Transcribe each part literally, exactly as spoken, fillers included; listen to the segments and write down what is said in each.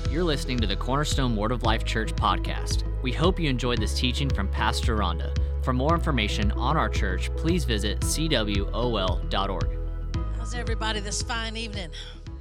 You're listening to the Cornerstone Word of Life Church podcast. We hope you enjoyed this teaching from Pastor Rhonda. For more information on our church, please visit c w o l dot org. How's everybody this fine evening?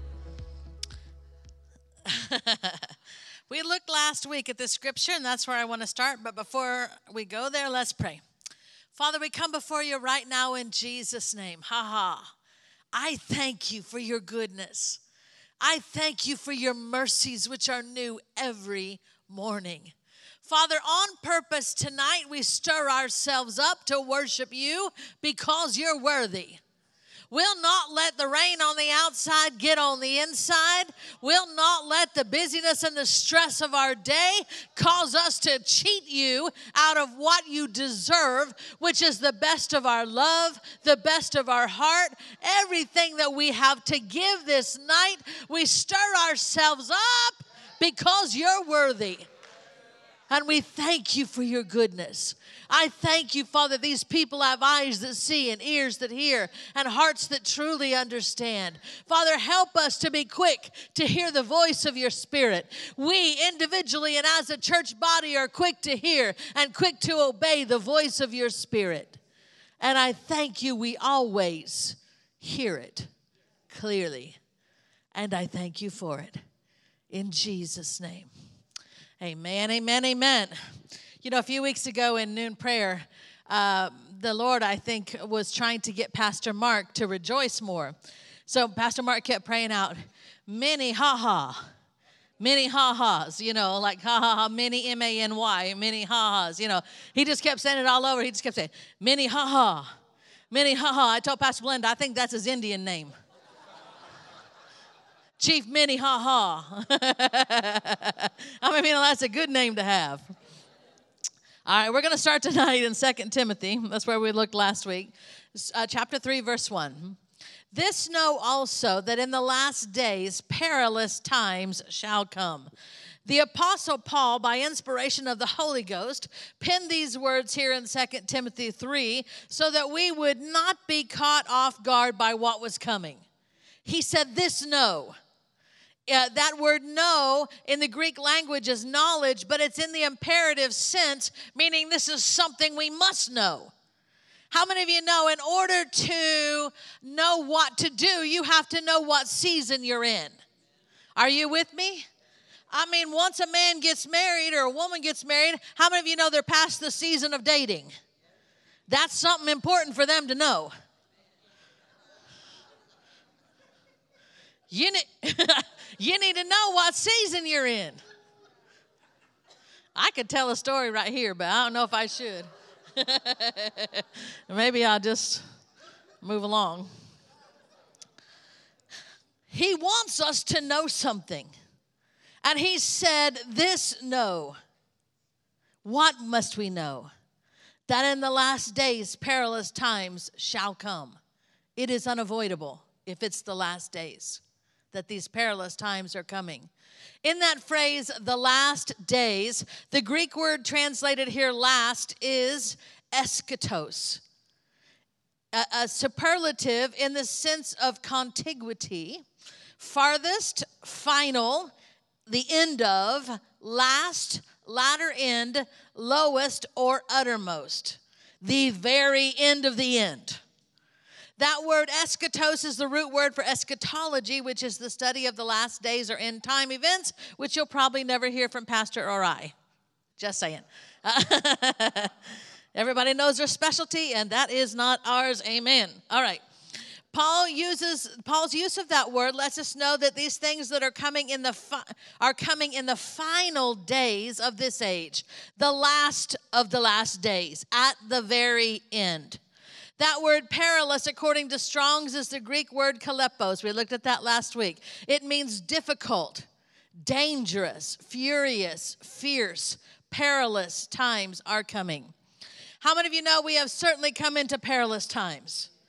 We looked last week at this scripture, and that's where I want to start. But before we go there, let's pray. Father, we come before you right now in Jesus' name. Ha ha. I thank you for your goodness. I thank you for your mercies, which are new every morning. Father, on purpose tonight, we stir ourselves up to worship you because you're worthy. We'll not let the rain on the outside get on the inside. We'll not let the busyness and the stress of our day cause us to cheat you out of what you deserve, which is the best of our love, the best of our heart, everything that we have to give this night. We stir ourselves up because you're worthy. And we thank you for your goodness. I thank you, Father, these people have eyes that see and ears that hear and hearts that truly understand. Father, help us to be quick to hear the voice of your Spirit. We individually and as a church body are quick to hear and quick to obey the voice of your Spirit. And I thank you, we always hear it clearly. And I thank you for it. In Jesus' name. Amen, amen, amen. You know, a few weeks ago in noon prayer, uh, the Lord, I think, was trying to get Pastor Mark to rejoice more. So Pastor Mark kept praying out, many ha-ha, many ha-has, you know, like ha-ha-ha, many M A N Y, many ha-has, you know. He just kept saying it all over. He just kept saying, many ha-ha, many ha-ha. I told Pastor Belinda, I think that's his Indian name. Chief Minnie Ha Ha. I mean, that's a good name to have. All right, we're going to start tonight in Second Timothy. That's where we looked last week. Uh, chapter three, verse one. This know also that in the last days perilous times shall come. The Apostle Paul, by inspiration of the Holy Ghost, penned these words here in Second Timothy three so that we would not be caught off guard by what was coming. He said, this know. Uh, that word know in the Greek language is knowledge, but it's in the imperative sense, meaning this is something we must know. How many of you know in order to know what to do, you have to know what season you're in? Are you with me? I mean, once a man gets married or a woman gets married, how many of you know they're past the season of dating? That's something important for them to know. You need, you need to know what season you're in. I could tell a story right here, but I don't know if I should. Maybe I'll just move along. He wants us to know something. And he said, this know. What must we know? That in the last days perilous times shall come. It is unavoidable if it's the last days that these perilous times are coming. In that phrase, the last days, the Greek word translated here last is eschatos, a, a superlative in the sense of contiguity, farthest, final, the end of, last, latter end, lowest, or uttermost, the very end of the end. That word eschatos is the root word for eschatology, which is the study of the last days or end time events, which you'll probably never hear from Pastor or I. Just saying. Everybody knows their specialty, and that is not ours. Amen. All right. Paul uses Paul's use of that word lets us know that these things that are coming in the fi- are coming in the final days of this age, the last of the last days, at the very end. That word perilous, according to Strong's, is the Greek word kalepos. We looked at that last week. It means difficult, dangerous, furious, fierce, perilous times are coming. How many of you know we have certainly come into perilous times?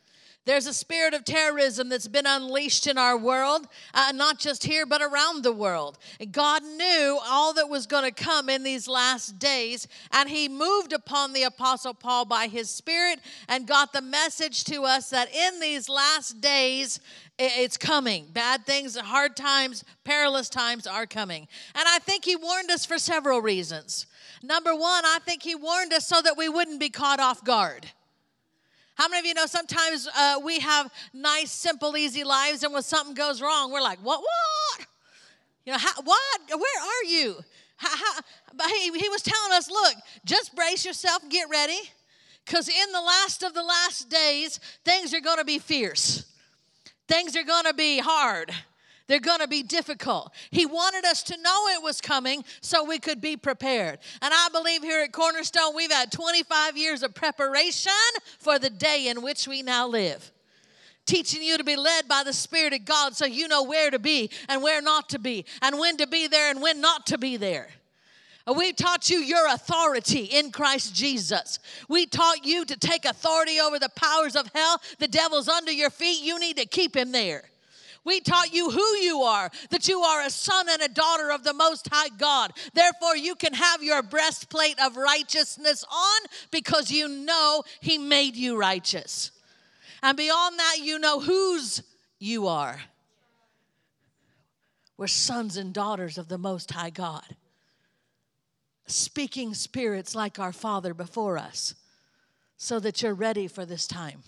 There's a spirit of terrorism that's been unleashed in our world, uh, not just here, but around the world. And God knew all that was going to come in these last days, and he moved upon the Apostle Paul by his Spirit and got the message to us that in these last days, it's coming. Bad things, hard times, perilous times are coming. And I think he warned us for several reasons. Number one, I think he warned us so that we wouldn't be caught off guard. How many of you know sometimes uh, we have nice, simple, easy lives, and when something goes wrong, we're like, what, what? You know, how, what? Where are you? How, how? But he, he was telling us, look, just brace yourself and get ready, because in the last of the last days, things are going to be fierce. Things are going to be hard. They're going to be difficult. He wanted us to know it was coming so we could be prepared. And I believe here at Cornerstone, we've had twenty-five years of preparation for the day in which we now live. Teaching you to be led by the Spirit of God so you know where to be and where not to be, and when to be there and when not to be there. We taught you your authority in Christ Jesus. We taught you to take authority over the powers of hell. The devil's under your feet. You need to keep him there. We taught you who you are, that you are a son and a daughter of the Most High God. Therefore, you can have your breastplate of righteousness on because you know he made you righteous. And beyond that, you know whose you are. We're sons and daughters of the Most High God. Speaking spirits like our Father before us so that you're ready for this time.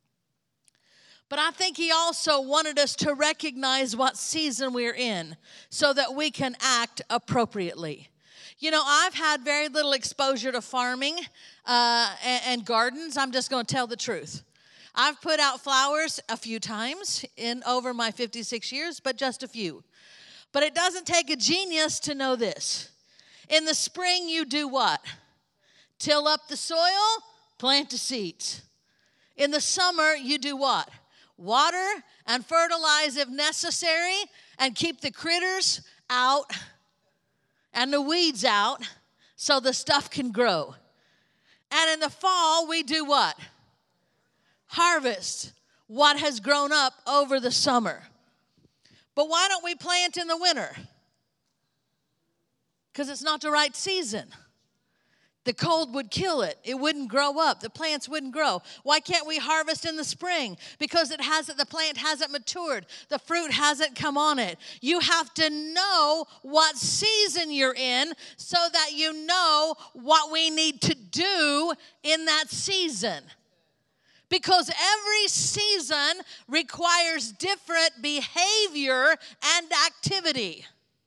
But I think he also wanted us to recognize what season we're in so that we can act appropriately. You know, I've had very little exposure to farming uh, and, and gardens. I'm just going to tell the truth. I've put out flowers a few times in over my fifty-six years, but just a few. But it doesn't take a genius to know this. In the spring, you do what? Till up the soil, plant the seeds. In the summer, you do what? Water and fertilize if necessary, and keep the critters out and the weeds out so the stuff can grow. And in the fall, we do what? Harvest what has grown up over the summer. But why don't we plant in the winter? Because it's not the right season. The cold would kill it. It wouldn't grow up. The plants wouldn't grow. Why can't we harvest in the spring? Because it hasn't, the plant hasn't matured. The fruit hasn't come on it. You have to know what season you're in so that you know what we need to do in that season. Because every season requires different behavior and activity.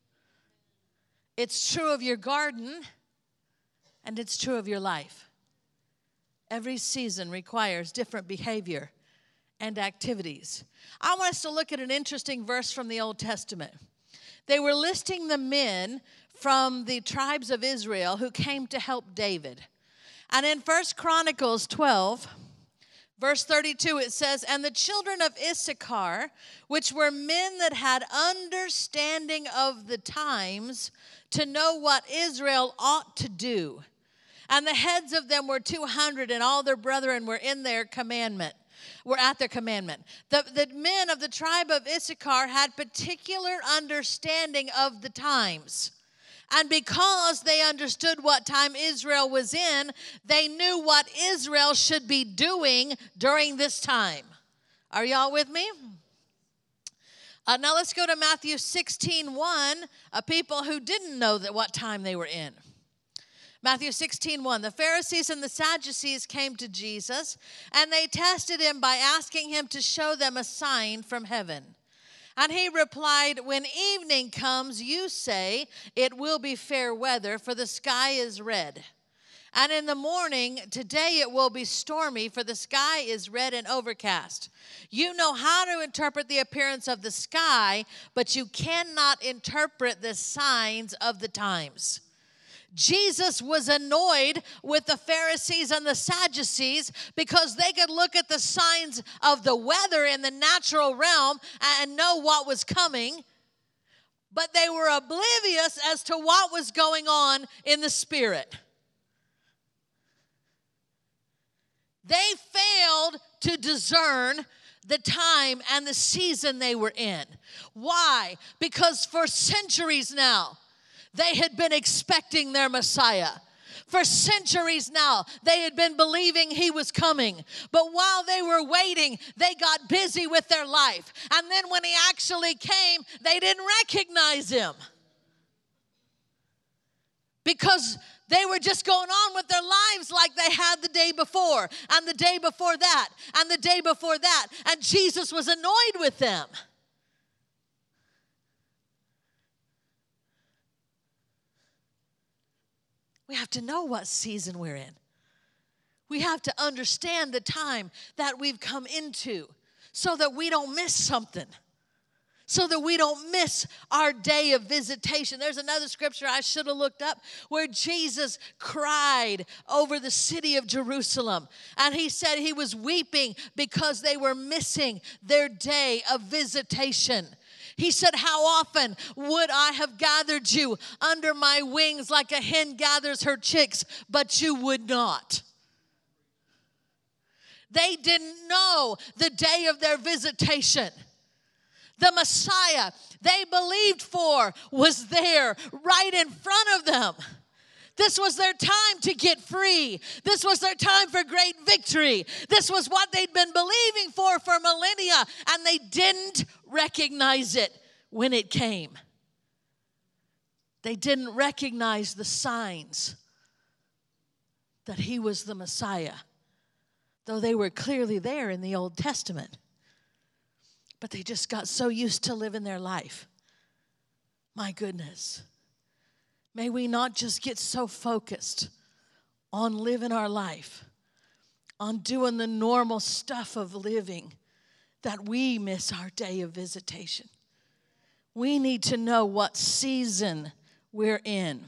It's true of your garden. And it's true of your life. Every season requires different behavior and activities. I want us to look at an interesting verse from the Old Testament. They were listing the men from the tribes of Israel who came to help David. And in First Chronicles twelve, verse thirty-two, it says, "And the children of Issachar, which were men that had understanding of the times, to know what Israel ought to do. And the heads of them were two hundred, and all their brethren were in their commandment, were at their commandment." The, the men of the tribe of Issachar had particular understanding of the times. And because they understood what time Israel was in, they knew what Israel should be doing during this time. Are y'all with me? Uh, now let's go to Matthew sixteen one, a people who didn't know that what time they were in. Matthew sixteen one, "The Pharisees and the Sadducees came to Jesus, and they tested him by asking him to show them a sign from heaven. And he replied, 'When evening comes, you say, it will be fair weather, for the sky is red. And in the morning, today it will be stormy, for the sky is red and overcast. You know how to interpret the appearance of the sky, but you cannot interpret the signs of the times.'" Jesus was annoyed with the Pharisees and the Sadducees because they could look at the signs of the weather in the natural realm and know what was coming, but they were oblivious as to what was going on in the spirit. They failed to discern the time and the season they were in. Why? Because for centuries now, they had been expecting their Messiah. For centuries now, they had been believing he was coming. But while they were waiting, they got busy with their life. And then when he actually came, they didn't recognize him. Because they were just going on with their lives like they had the day before, and the day before that, and the day before that. And Jesus was annoyed with them. We have to know what season we're in. We have to understand the time that we've come into so that we don't miss something. So that we don't miss our day of visitation. There's another scripture I should have looked up where Jesus cried over the city of Jerusalem. And he said he was weeping because they were missing their day of visitation. He said, how often would I have gathered you under my wings like a hen gathers her chicks, but you would not. They didn't know the day of their visitation. The Messiah they believed for was there right in front of them. This was their time to get free. This was their time for great victory. This was what they'd been believing for for millennia, and they didn't recognize it when it came. They didn't recognize the signs that he was the Messiah, though they were clearly there in the Old Testament. But they just got so used to living their life. My goodness. May we not just get so focused on living our life, on doing the normal stuff of living, that we miss our day of visitation. We need to know what season we're in.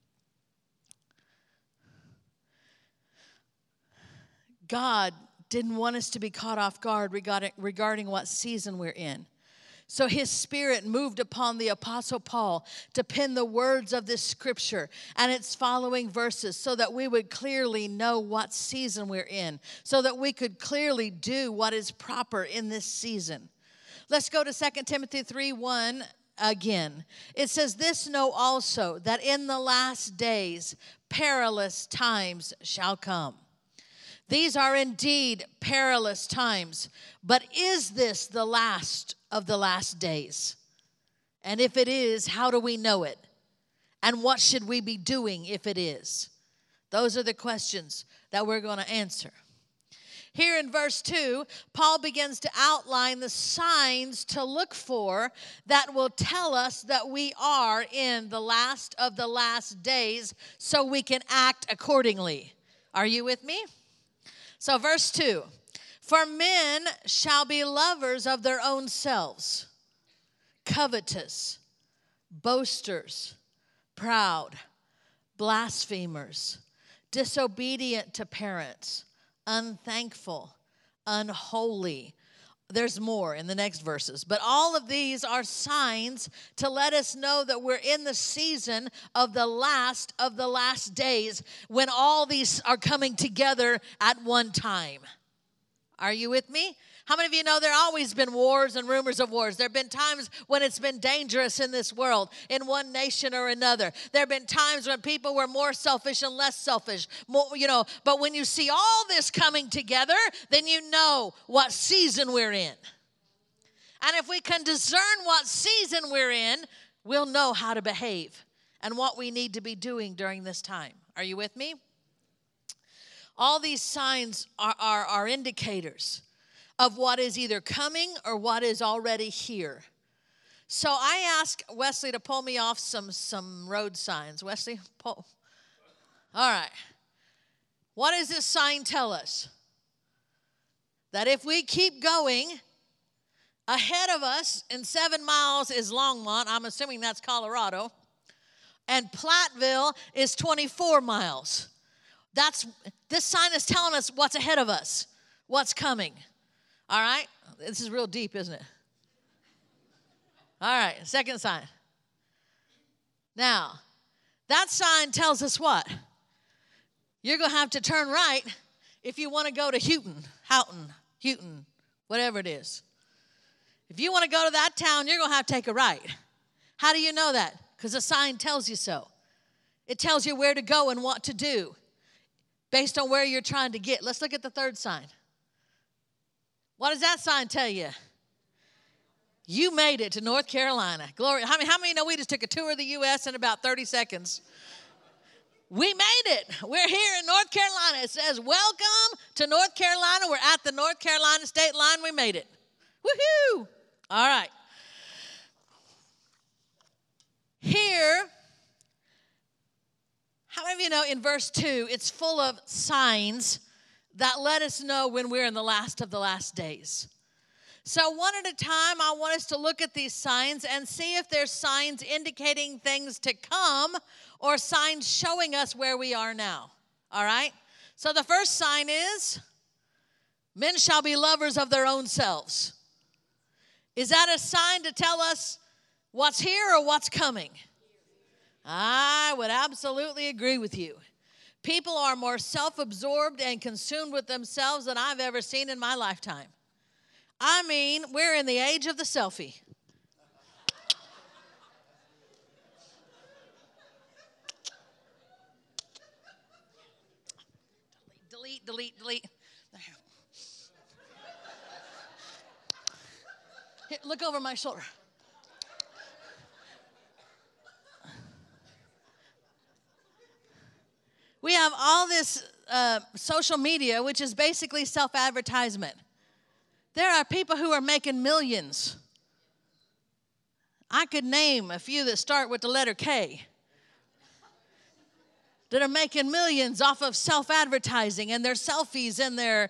God didn't want us to be caught off guard regarding, regarding what season we're in. So his Spirit moved upon the Apostle Paul to pen the words of this scripture and its following verses so that we would clearly know what season we're in, so that we could clearly do what is proper in this season. Let's go to Second Timothy three one again. It says, this know also, that in the last days perilous times shall come. These are indeed perilous times, but is this the last of the last days? And if it is, how do we know it? And what should we be doing if it is? Those are the questions that we're going to answer. Here in verse two, Paul begins to outline the signs to look for that will tell us that we are in the last of the last days so we can act accordingly. Are you with me? So verse two, for men shall be lovers of their own selves, covetous, boasters, proud, blasphemers, disobedient to parents, unthankful, unholy. There's more in the next verses. But all of these are signs to let us know that we're in the season of the last of the last days when all these are coming together at one time. Are you with me? How many of you know there have always been wars and rumors of wars? There have been times when it's been dangerous in this world, in one nation or another. There have been times when people were more selfish and less selfish, more, you know. But when you see all this coming together, then you know what season we're in. And if we can discern what season we're in, we'll know how to behave and what we need to be doing during this time. Are you with me? All these signs are, are, are indicators of what is either coming or what is already here. So I asked Wesley to pull me off some, some road signs. Wesley, pull. All right. What does this sign tell us? That if we keep going, ahead of us in seven miles is Longmont. I'm assuming that's Colorado. And Platteville is twenty-four miles. That's, this sign is telling us what's ahead of us, what's coming. All right? This is real deep, isn't it? All right, second sign. Now, that sign tells us what? You're going to have to turn right if you want to go to Houghton, Houghton, Houghton, whatever it is. If you want to go to that town, you're going to have to take a right. How do you know that? Because the sign tells you so. It tells you where to go and what to do based on where you're trying to get. Let's look at the third sign. What does that sign tell you? You made it to North Carolina. Glory. How many, how many know we just took a tour of the U S in about thirty seconds? We made it. We're here in North Carolina. It says, welcome to North Carolina. We're at the North Carolina state line. We made it. Woohoo! All right. Here, how many of you know in verse two, it's full of signs that let us know when we're in the last of the last days. So one at a time, I want us to look at these signs and see if there's signs indicating things to come or signs showing us where we are now. All right? So the first sign is, men shall be lovers of their own selves. Is that a sign to tell us what's here or what's coming? I would absolutely agree with you. People are more self-absorbed and consumed with themselves than I've ever seen in my lifetime. I mean, we're in the age of the selfie. Delete, delete, delete. Here, look over my shoulder. We have all this uh, social media, which is basically self-advertisement. There are people who are making millions. I could name a few that start with the letter K that are making millions off of self-advertising and their selfies and their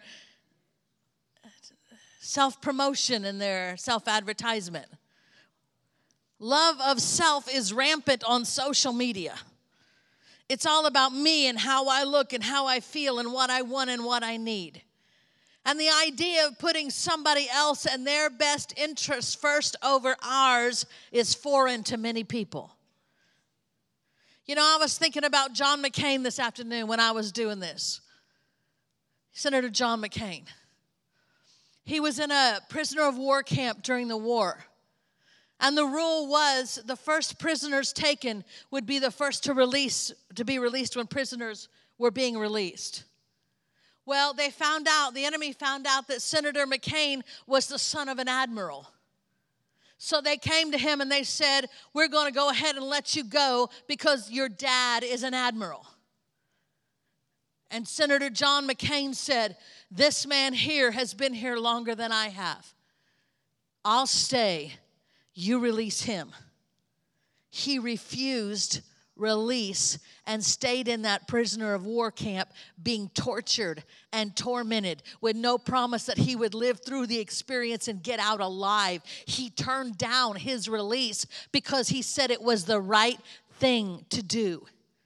self-promotion and their self-advertisement. Love of self is rampant on social media. It's all about me and how I look and how I feel and what I want and what I need. And the idea of putting somebody else and their best interests first over ours is foreign to many people. You know, I was thinking about John McCain this afternoon when I was doing this. Senator John McCain. He was in a prisoner of war camp during the war. And the rule was the first prisoners taken would be the first to release, to be released when prisoners were being released. Well, they found out, the enemy found out that Senator McCain was the son of an admiral. So they came to him and they said, we're going to go ahead and let you go because your dad is an admiral. And Senator John McCain said, this man here has been here longer than I have. I'll stay. You release him. He refused release and stayed in that prisoner of war camp being tortured and tormented with no promise that he would live through the experience and get out alive. He turned down his release because he said it was the right thing to do.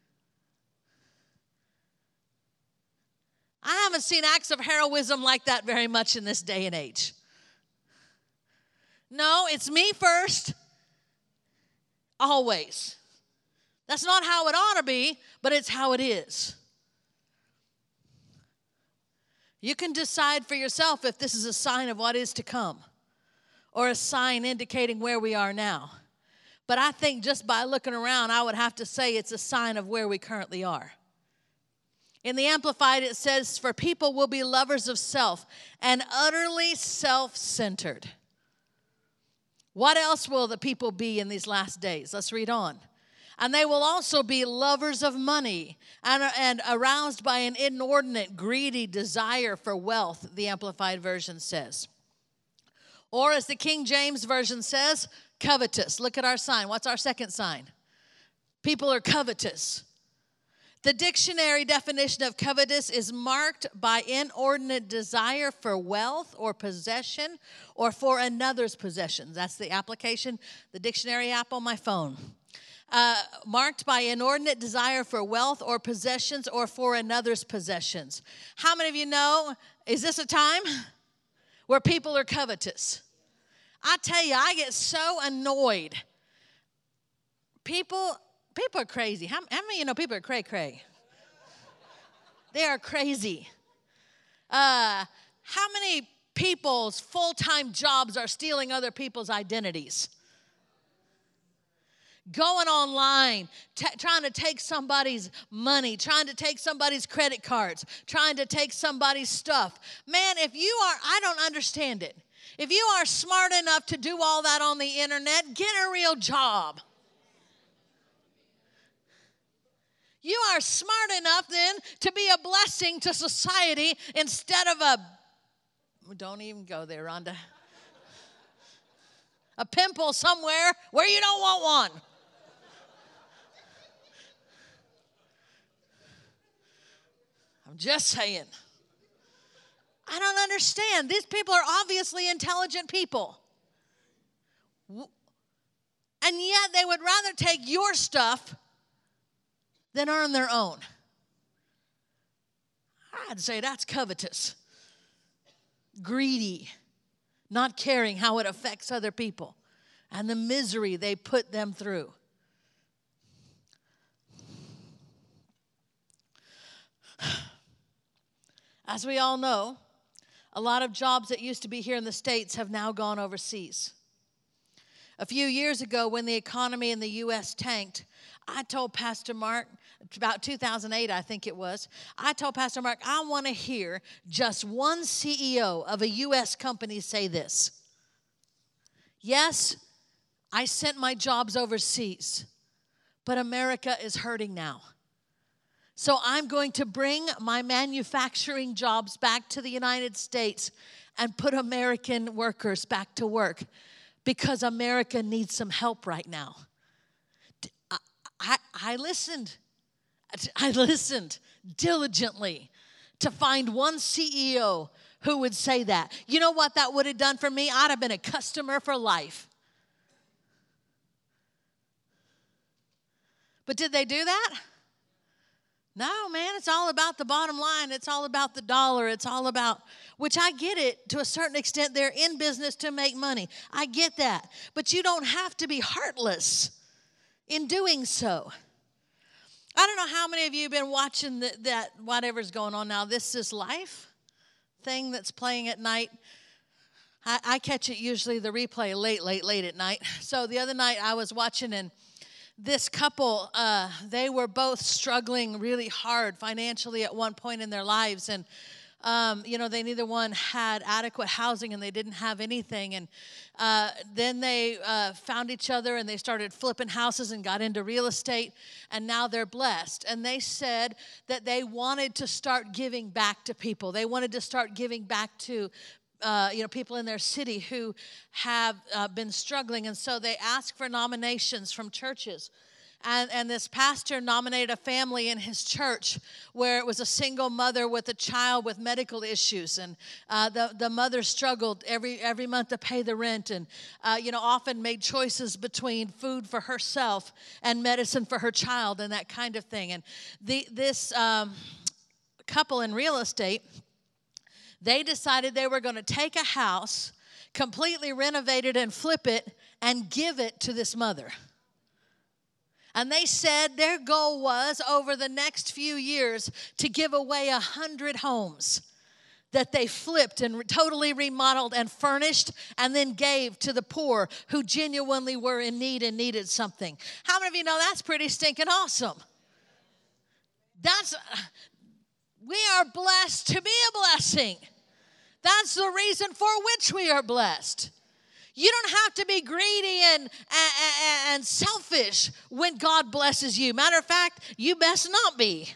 I haven't seen acts of heroism like that very much in this day and age. No, it's me first, always. That's not how it ought to be, but it's how it is. You can decide for yourself if this is a sign of what is to come or a sign indicating where we are now. But I think just by looking around, I would have to say it's a sign of where we currently are. In the Amplified, it says, for people will be lovers of self and utterly self-centered. What else will the people be in these last days? Let's read on. And they will also be lovers of money and, and aroused by an inordinate, greedy desire for wealth, the Amplified Version says. Or as the King James Version says, covetous. Look at our sign. What's our second sign? People are covetous. The dictionary definition of covetous is marked by inordinate desire for wealth or possession or for another's possessions. That's the application, the dictionary app on my phone. Uh, marked by inordinate desire for wealth or possessions or for another's possessions. How many of you know, is this a time where people are covetous? I tell you, I get so annoyed. People... People are crazy. How, how many of you know people are cray-cray? They are crazy. Uh, how many people's full-time jobs are stealing other people's identities. Going online, t- trying to take somebody's money, trying to take somebody's credit cards, trying to take somebody's stuff. Man, if you are, I don't understand it. If you are smart enough to do all that on the internet, get a real job. You are smart enough then to be a blessing to society instead of a, don't even go there, Rhonda, a pimple somewhere where you don't want one. I'm just saying. I don't understand. These people are obviously intelligent people. And yet they would rather take your stuff than earn their own. I'd say that's covetous, greedy, not caring how it affects other people, and the misery they put them through. As we all know, a lot of jobs that used to be here in the States have now gone overseas. A few years ago, when the economy in the U S tanked, I told Pastor Mark, about two thousand eight, I think it was, I told Pastor Mark, I want to hear just one C E O of a U S company say this. Yes, I sent my jobs overseas, but America is hurting now. So I'm going to bring my manufacturing jobs back to the United States and put American workers back to work because America needs some help right now. I, I, I listened. I listened diligently to find one C E O who would say that. You know what that would have done for me? I'd have been a customer for life. But did they do that? No, man, it's all about the bottom line. It's all about the dollar. It's all about, which I get it to a certain extent. They're in business to make money. I get that. But you don't have to be heartless in doing so. I don't know how many of you have been watching the, that, whatever's going on now, This Is Life thing that's playing at night. I, I catch it usually, the replay, late, late, late at night. So the other night I was watching, and this couple, uh, they were both struggling really hard financially at one point in their lives. And, um, you know, they neither one had adequate housing, and they didn't have anything. And uh, then they uh, found each other, and they started flipping houses and got into real estate. And now they're blessed. And they said that they wanted to start giving back to people. They wanted to start giving back to Uh, you know, people in their city who have uh, been struggling. And so they asked for nominations from churches. And, and this pastor nominated a family in his church where it was a single mother with a child with medical issues. And uh, the, the mother struggled every every month to pay the rent, and, uh, you know, often made choices between food for herself and medicine for her child and that kind of thing. And the, this um, couple in real estate, they decided they were going to take a house, completely renovate it and flip it, and give it to this mother. And they said their goal was, over the next few years, to give away a hundred homes that they flipped and totally remodeled and furnished and then gave to the poor who genuinely were in need and needed something. How many of you know that's pretty stinking awesome? That's... We are blessed to be a blessing. That's the reason for which we are blessed. You don't have to be greedy and, and, and selfish when God blesses you. Matter of fact, you best not be.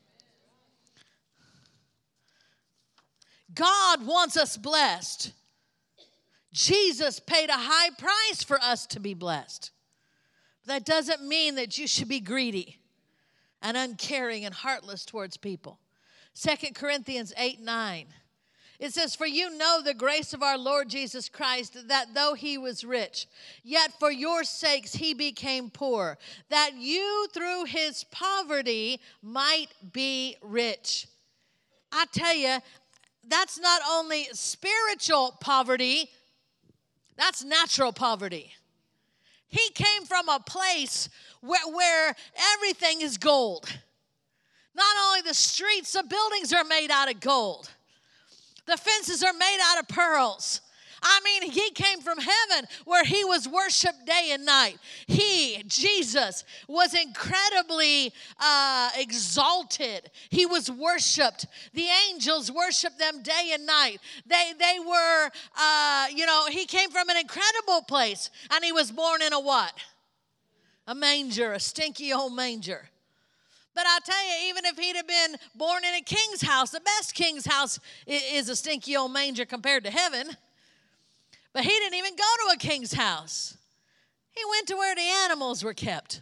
God wants us blessed. Jesus paid a high price for us to be blessed. That doesn't mean that you should be greedy and uncaring and heartless towards people. Second Corinthians eight nine. It says, "For you know the grace of our Lord Jesus Christ, that though he was rich, yet for your sakes he became poor, that you through his poverty might be rich." I tell you, that's not only spiritual poverty, that's natural poverty. He came from a place where, where everything is gold. Not only the streets, the buildings are made out of gold. The fences are made out of pearls. I mean, he came from heaven where he was worshiped day and night. He, Jesus, was incredibly uh, exalted. He was worshiped. The angels worshiped them day and night. They, they were, uh, you know, he came from an incredible place, and he was born in a what? A manger, a stinky old manger. But I'll tell you, even if he'd have been born in a king's house, the best king's house is a stinky old manger compared to heaven. But he didn't even go to a king's house. He went to where the animals were kept.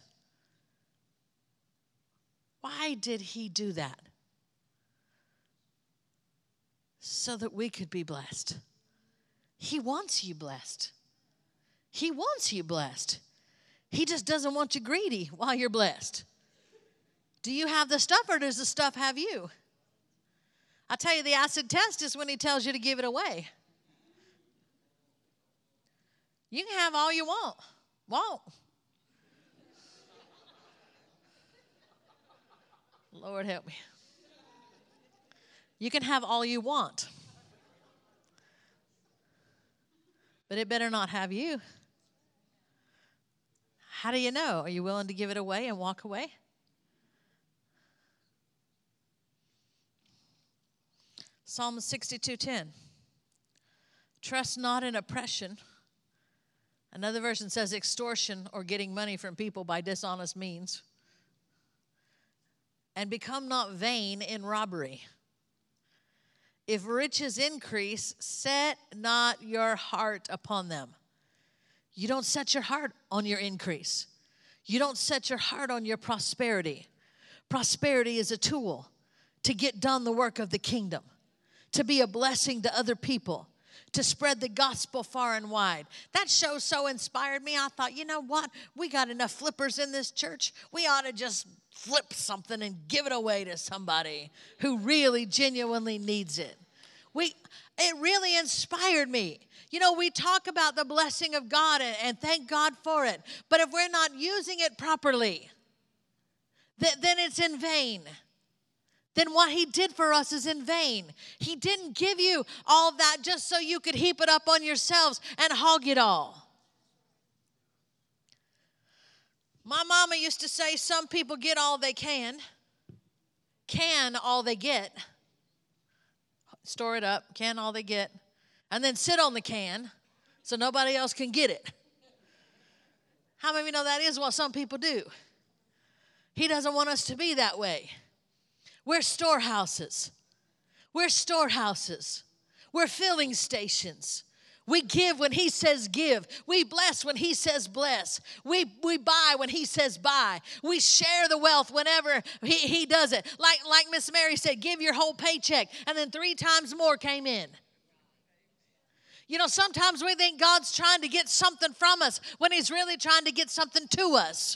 Why did he do that? So that we could be blessed. He wants you blessed. He wants you blessed. He just doesn't want you greedy while you're blessed. Do you have the stuff, or does the stuff have you? I'll tell you, the acid test is when he tells you to give it away. You can have all you want. Won't. Lord help me. You can have all you want. But it better not have you. How do you know? Are you willing to give it away and walk away? Psalm sixty-two ten. Trust not in oppression. Another version says extortion, or getting money from people by dishonest means. And become not vain in robbery. If riches increase, set not your heart upon them. You don't set your heart on your increase. You don't set your heart on your prosperity. Prosperity is a tool to get done the work of the kingdom, to be a blessing to other people, to spread the gospel far and wide. That show so inspired me. I thought, you know what? We got enough flippers in this church. We ought to just flip something and give it away to somebody who really genuinely needs it. We, it really inspired me. You know, we talk about the blessing of God and, and thank God for it. But if we're not using it properly, th- then it's in vain. Then what he did for us is in vain. He didn't give you all that just so you could heap it up on yourselves and hog it all. My mama used to say some people get all they can, can all they get, store it up, can all they get, and then sit on the can so nobody else can get it. How many of you know that is what some people do? He doesn't want us to be that way. We're storehouses. We're storehouses. We're filling stations. We give when he says give. We bless when he says bless. We, we buy when he says buy. We share the wealth whenever he, he does it. Like, like Miss Mary said, give your whole paycheck. And then three times more came in. You know, sometimes we think God's trying to get something from us when he's really trying to get something to us.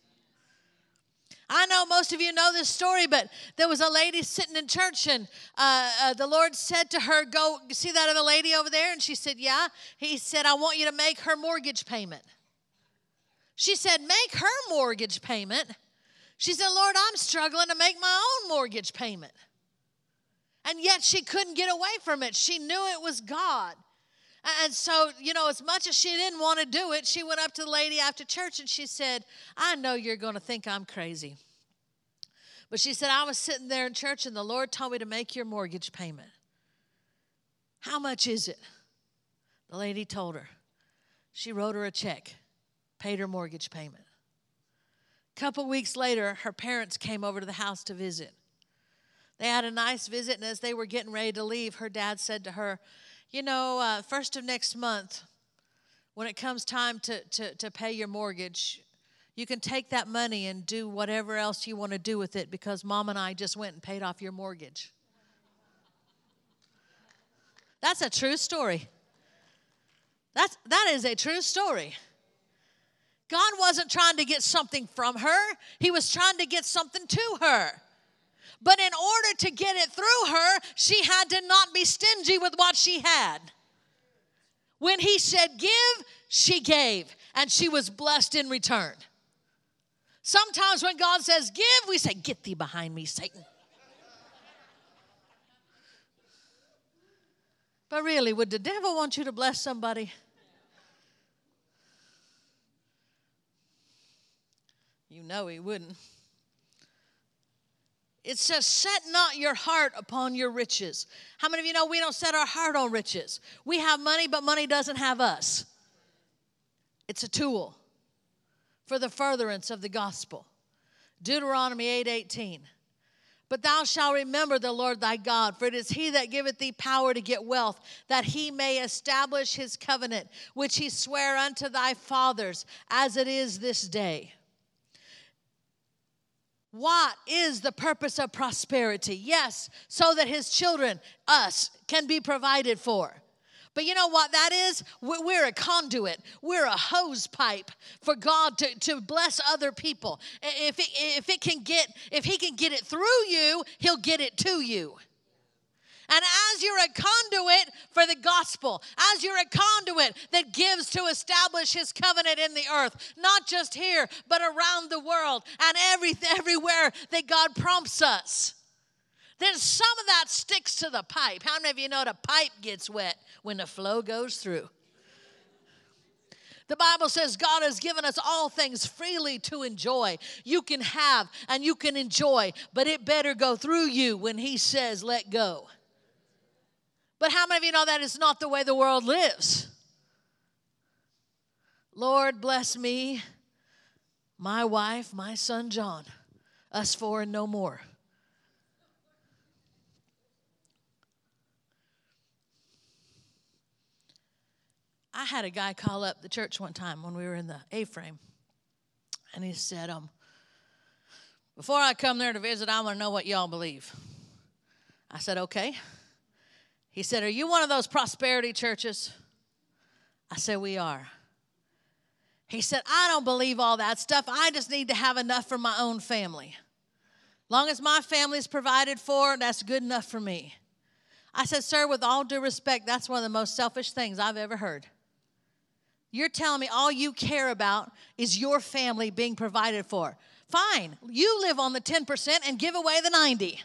I know most of you know this story, but there was a lady sitting in church, and uh, uh, the Lord said to her, go, see that other lady over there? And she said, yeah. He said, I want you to make her mortgage payment. She said, make her mortgage payment? She said, Lord, I'm struggling to make my own mortgage payment. And yet she couldn't get away from it. She knew it was God. And so, you know, as much as she didn't want to do it, she went up to the lady after church and she said, I know you're going to think I'm crazy. But she said, I was sitting there in church and the Lord told me to make your mortgage payment. How much is it? The lady told her. She wrote her a check, paid her mortgage payment. A couple weeks later, her parents came over to the house to visit. They had a nice visit, and as they were getting ready to leave, her dad said to her, you know, uh, first of next month, when it comes time to, to, to pay your mortgage, you can take that money and do whatever else you want to do with it because Mom and I just went and paid off your mortgage. That's a true story. That's, that is a true story. God wasn't trying to get something from her. He was trying to get something to her. But in order to get it through her, she had to not be stingy with what she had. When he said give, she gave, and she was blessed in return. Sometimes when God says give, we say, get thee behind me, Satan. But really, would the devil want you to bless somebody? You know he wouldn't. It says, set not your heart upon your riches. How many of you know we don't set our heart on riches? We have money, but money doesn't have us. It's a tool for the furtherance of the gospel. Deuteronomy eight eighteen. But thou shalt remember the Lord thy God, for it is he that giveth thee power to get wealth, that he may establish his covenant, which he sware unto thy fathers, as it is this day. What is the purpose of prosperity? Yes, so that his children, us, can be provided for. But you know what that is? We're a conduit. We're a hose pipe for God to, to bless other people. If it, if it can get, if he can get it through you, he'll get it to you. And as you're a conduit for the gospel, as you're a conduit that gives to establish his covenant in the earth, not just here, but around the world and every, everywhere that God prompts us, then some of that sticks to the pipe. How many of you know the pipe gets wet when the flow goes through? The Bible says God has given us all things freely to enjoy. You can have and you can enjoy, but it better go through you when he says let go. But how many of you know that is not the way the world lives? Lord, bless me, my wife, my son John, us four and no more. I had a guy call up the church one time when we were in the A-frame, and he said, um, before I come there to visit, I want to know what y'all believe. I said, okay. He said, are you one of those prosperity churches? I said, we are. He said, I don't believe all that stuff. I just need to have enough for my own family. Long as my family's provided for, that's good enough for me. I said, sir, with all due respect, that's one of the most selfish things I've ever heard. You're telling me all you care about is your family being provided for. Fine, you live on the ten percent and give away the ninety.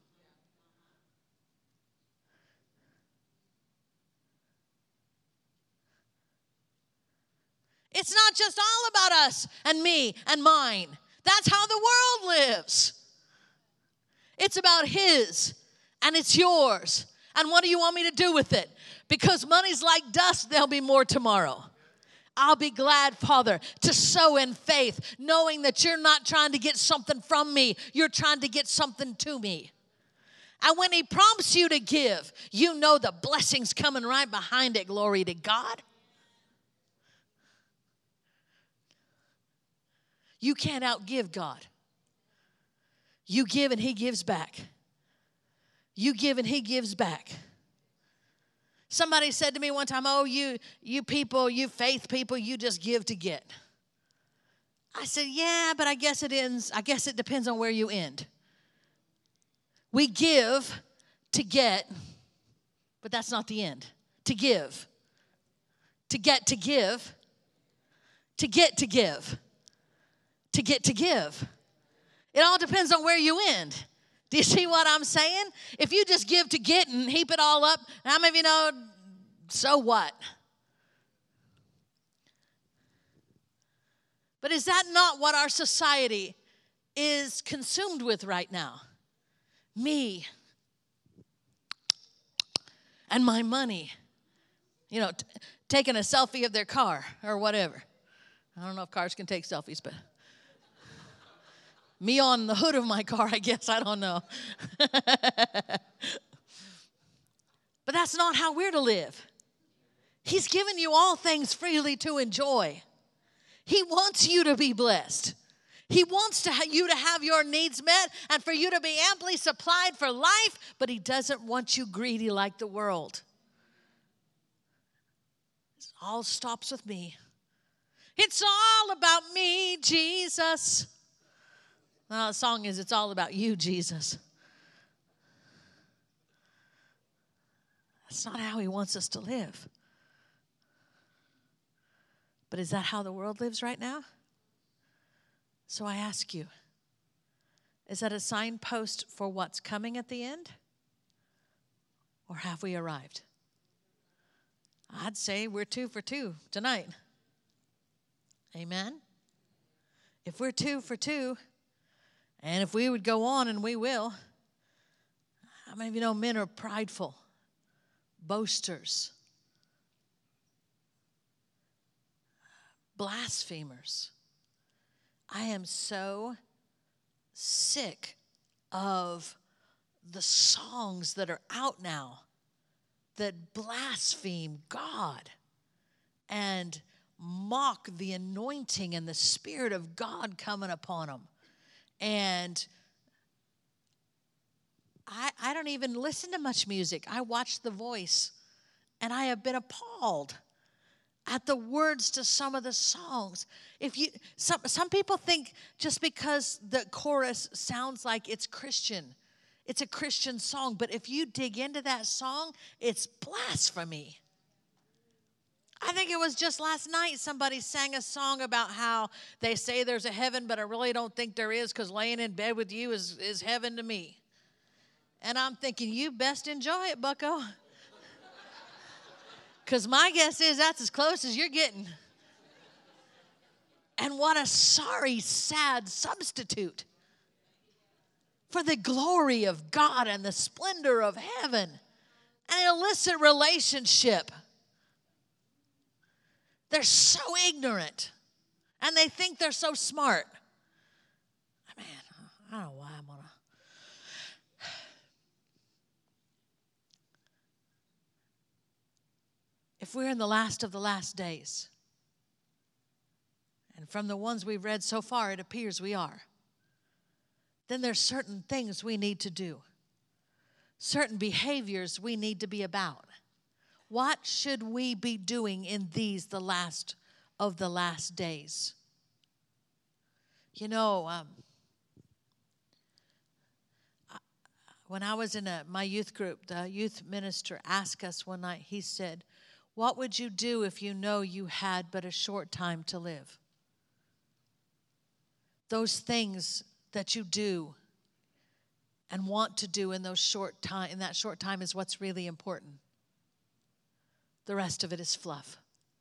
It's not just all about us and me and mine. That's how the world lives. It's about his, and it's yours. And what do you want me to do with it? Because money's like dust, there'll be more tomorrow. I'll be glad, Father, to sow in faith, knowing that you're not trying to get something from me. You're trying to get something to me. And when he prompts you to give, you know the blessing's coming right behind it. Glory to God. You can't outgive God. You give and he gives back. You give and he gives back. Somebody said to me one time, oh, you, you people, you faith people, you just give to get. I said, yeah, but I guess it ends, I guess it depends on where you end. We give to get, but that's not the end. To give. To get to give. To get to give. To get to give. It all depends on where you end. Do you see what I'm saying? If you just give to get and heap it all up, how many of you know, so what? But is that not what our society is consumed with right now? Me and my money. You know, t- taking a selfie of their car or whatever. I don't know if cars can take selfies, but me on the hood of my car, I guess. I don't know. But that's not how we're to live. He's given you all things freely to enjoy. He wants you to be blessed. He wants to ha- you to have your needs met and for you to be amply supplied for life, but he doesn't want you greedy like the world. It all stops with me. It's all about me, Jesus. Well, the song is, it's all about you, Jesus. That's not how he wants us to live. But is that how the world lives right now? So I ask you, is that a signpost for what's coming at the end? Or have we arrived? I'd say we're two for two tonight. Amen? If we're two for two, and if we would go on, and we will, how many of you know men are prideful, boasters, blasphemers? I am so sick of the songs that are out now that blaspheme God and mock the anointing and the Spirit of God coming upon them. And I, I don't even listen to much music. I watch The Voice, and I have been appalled at the words to some of the songs. If you some some people think just because the chorus sounds like it's Christian, it's a Christian song, but if you dig into that song, it's blasphemy. I think it was just last night somebody sang a song about how they say there's a heaven, but I really don't think there is, because laying in bed with you is, is heaven to me. And I'm thinking, you best enjoy it, bucko. Because my guess is that's as close as you're getting. And what a sorry, sad substitute for the glory of God and the splendor of heaven. An illicit relationship. They're so ignorant, and they think they're so smart. Man, I don't know why I'm gonna. If we're in the last of the last days, and from the ones we've read so far, it appears we are, then there's certain things we need to do, certain behaviors we need to be about. What should we be doing in these, the last of the last days? You know, um, I, when I was in a, my youth group, the youth minister asked us one night, he said, what would you do if you know you had but a short time to live? Those things that you do and want to do in those short time, in that short time is what's really important. The rest of it is fluff.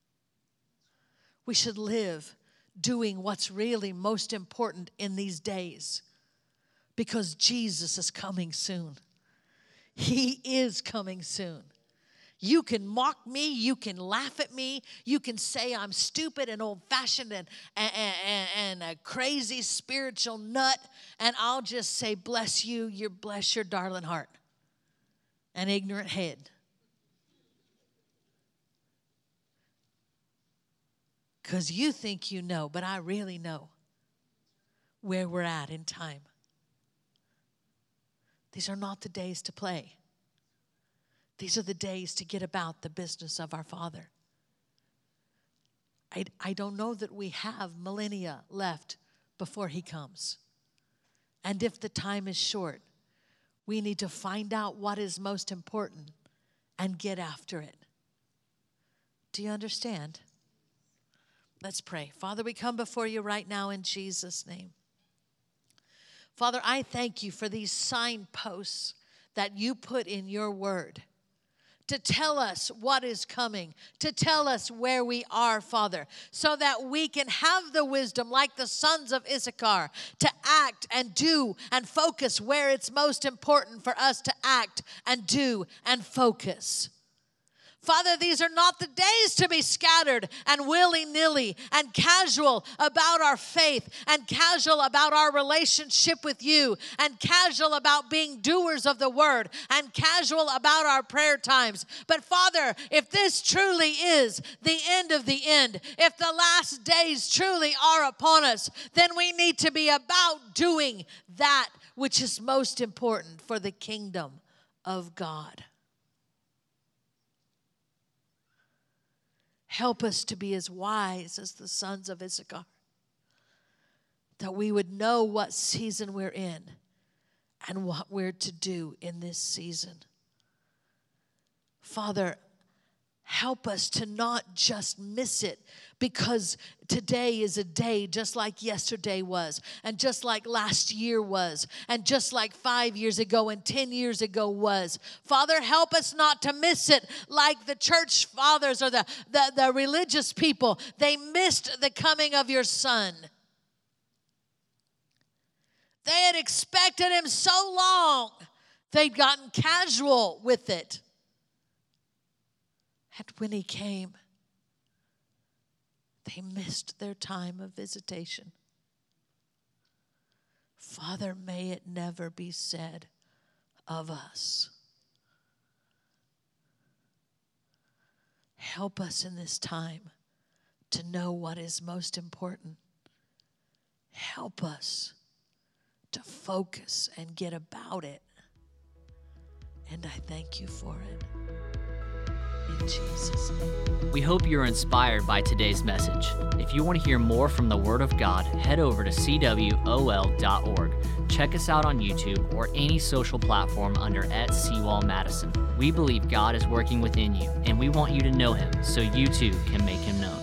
We should live doing what's really most important in these days, because Jesus is coming soon. He is coming soon. You can mock me. You can laugh at me. You can say I'm stupid and old-fashioned and, and, and, and a crazy spiritual nut. And I'll just say, bless you. You're bless your darling heart. An ignorant head. Because you think you know, but I really know where we're at in time. These are not the days to play. These are the days to get about the business of our Father. I, I don't know that we have millennia left before He comes. And if the time is short, we need to find out what is most important and get after it. Do you understand? Let's pray. Father, we come before you right now in Jesus' name. Father, I thank you for these signposts that you put in your word to tell us what is coming, to tell us where we are, Father, so that we can have the wisdom like the sons of Issachar to act and do and focus where it's most important for us to act and do and focus. Father, these are not the days to be scattered and willy-nilly and casual about our faith and casual about our relationship with you and casual about being doers of the word and casual about our prayer times. But Father, if this truly is the end of the end, if the last days truly are upon us, then we need to be about doing that which is most important for the kingdom of God. Help us to be as wise as the sons of Issachar, that we would know what season we're in and what we're to do in this season. Father, Help us to not just miss it, because today is a day just like yesterday was, and just like last year was, and just like five years ago and ten years ago was. Father, help us not to miss it like the church fathers or the, the, the religious people. They missed the coming of your Son. They had expected him so long, they'd gotten casual with it. And when he came, they missed their time of visitation. Father, may it never be said of us. Help us in this time to know what is most important. Help us to focus and get about it. And I thank you for it. In Jesus' name. We hope you're inspired by today's message. If you want to hear more from the Word of God, head over to c w o l dot org. Check us out on YouTube or any social platform under at Seawall Madison. We believe God is working within you, and we want you to know Him so you too can make Him known.